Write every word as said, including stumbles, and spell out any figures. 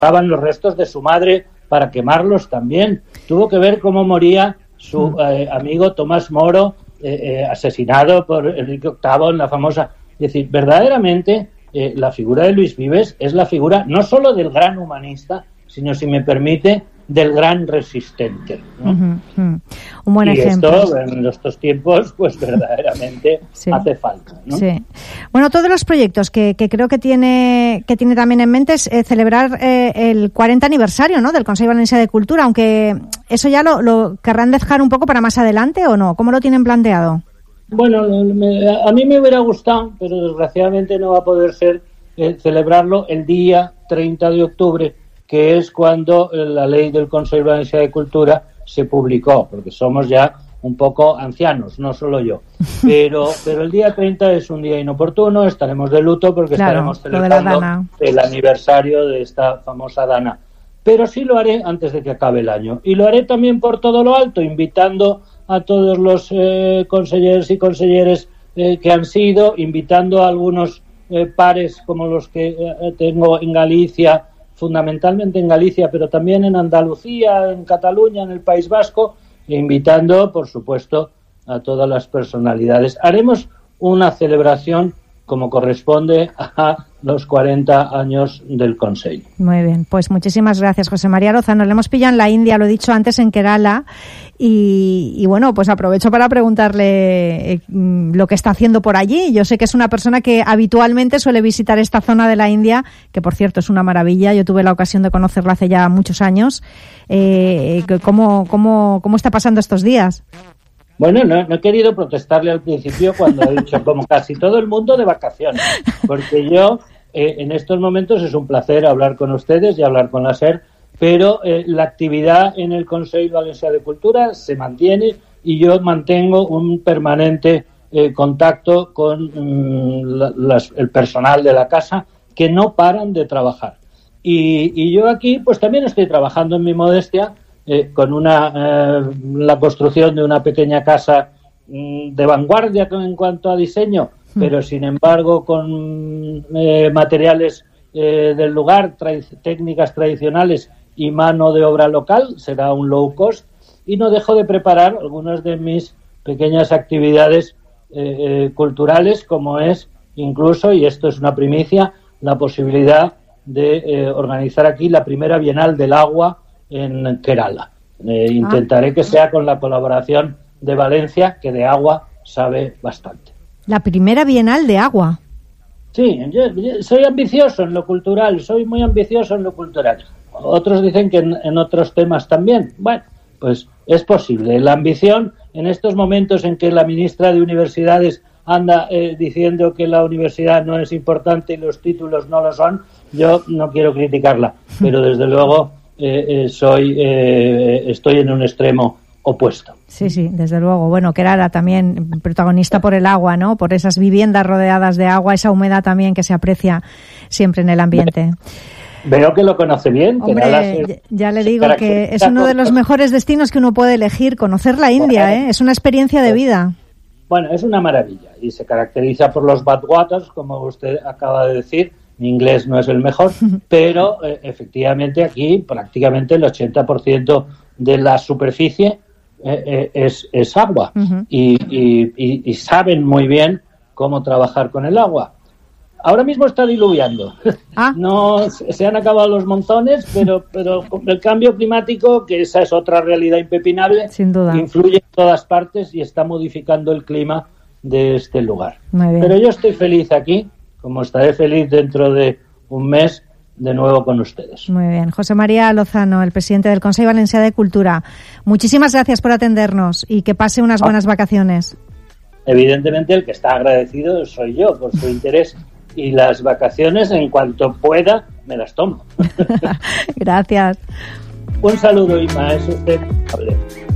estaban los restos de su madre para quemarlos también. Tuvo que ver cómo moría su eh, amigo Tomás Moro, eh, eh, asesinado por Enrique octavo en la famosa... Es decir, verdaderamente eh, la figura de Luis Vives es la figura no solo del gran humanista, sino, si me permite, del gran resistente, ¿no? Uh-huh, uh-huh. Un buen y ejemplo. Esto en estos tiempos, pues verdaderamente sí. hace falta, ¿no? Sí. Bueno, todos los proyectos que, que creo que tiene que tiene también en mente es eh, celebrar eh, el cuarenta aniversario, ¿no?, del Consell Valencià de Cultura, aunque eso ya lo, lo querrán dejar un poco para más adelante, ¿o no? ¿Cómo lo tienen planteado? Bueno, me, a mí me hubiera gustado, pero desgraciadamente no va a poder ser eh, celebrarlo el día treinta de octubre, que es cuando la ley del Consell Valencià de Cultura se publicó, porque somos ya un poco ancianos, no solo yo. Pero pero el día treinta es un día inoportuno, estaremos de luto porque claro, estaremos celebrando el aniversario de esta famosa Dana. Pero sí lo haré antes de que acabe el año. Y lo haré también por todo lo alto, invitando a todos los eh, consejeros y conselleres eh, que han sido, invitando a algunos eh, pares como los que eh, tengo en Galicia, fundamentalmente en Galicia, pero también en Andalucía, en Cataluña, en el País Vasco, e invitando, por supuesto, a todas las personalidades. Haremos una celebración como corresponde a los cuarenta años del Consell. Muy bien, pues muchísimas gracias, José María Lozano. Le hemos pillado en la India, lo he dicho antes, en Kerala, y, y bueno, pues aprovecho para preguntarle eh, lo que está haciendo por allí. Yo sé que es una persona que habitualmente suele visitar esta zona de la India, que por cierto es una maravilla. Yo tuve la ocasión de conocerla hace ya muchos años. Eh, ¿cómo, cómo, cómo está pasando estos días? Bueno, no, no he querido protestarle al principio cuando he dicho, como casi todo el mundo, de vacaciones, porque yo eh, en estos momentos es un placer hablar con ustedes y hablar con la SER, pero eh, la actividad en el Consell Valencià de Cultura se mantiene y yo mantengo un permanente eh, contacto con mm, la, las, el personal de la casa, que no paran de trabajar. Y, y yo aquí pues también estoy trabajando en mi modestia, Eh, con una eh, la construcción de una pequeña casa mm, de vanguardia en cuanto a diseño, mm. pero sin embargo con eh, materiales eh, del lugar, tra- técnicas tradicionales y mano de obra local. Será un low cost, y no dejo de preparar algunas de mis pequeñas actividades eh, eh, culturales, como es incluso, y esto es una primicia, la posibilidad de eh, organizar aquí la primera Bienal del Agua en Kerala. Eh, intentaré ah. que sea con la colaboración de Valencia, que de agua sabe bastante. La primera Bienal de Agua. Sí, yo, yo soy ambicioso en lo cultural, soy muy ambicioso en lo cultural. Otros dicen que en, en otros temas también. Bueno, pues es posible. La ambición, en estos momentos en que la ministra de Universidades anda eh, diciendo que la universidad no es importante y los títulos no lo son, yo no quiero criticarla, pero desde luego Eh, eh, soy eh, estoy en un extremo opuesto. Sí, sí, desde luego. Bueno, Kerala también protagonista por el agua, ¿no? Por esas viviendas rodeadas de agua, esa humedad también que se aprecia siempre en el ambiente. Veo que lo conoce bien. Hombre, se, ya le digo que es uno de los mejores destinos que uno puede elegir, conocer la India, bueno, ¿eh? Es una experiencia de vida. Bueno, es una maravilla y se caracteriza por los backwaters, como usted acaba de decir. Mi inglés no es el mejor, pero eh, efectivamente aquí prácticamente el ochenta por ciento de la superficie eh, eh, es, es agua. Uh-huh. y, y, y, y saben muy bien cómo trabajar con el agua. Ahora mismo está diluviando. Ah. No se han acabado los monzones, pero, pero el cambio climático, que esa es otra realidad impepinable, sin duda, influye en todas partes y está modificando el clima de este lugar. Pero yo estoy feliz aquí, como estaré feliz dentro de un mes de nuevo con ustedes. Muy bien. José María Lozano, el presidente del Consell Valencià de Cultura. Muchísimas gracias por atendernos y que pase unas buenas vacaciones. Evidentemente el que está agradecido soy yo por su interés, y las vacaciones en cuanto pueda me las tomo. Gracias. Un saludo, Inma, es usted amable.